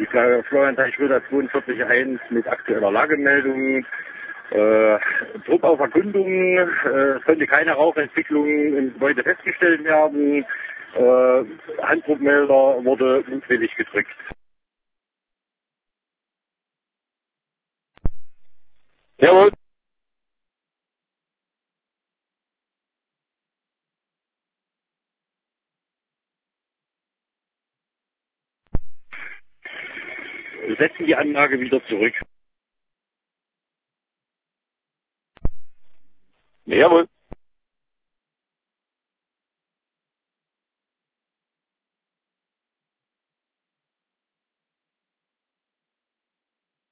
Florian Teichwilder 42.1 mit aktueller Lagemeldung. Druck auf Erkundung, es konnte keine Rauchentwicklung im Gebäude festgestellt werden. Handdruckmelder wurde mutwillig gedrückt. Jawohl. Setzen die Anlage wieder zurück. Jawohl.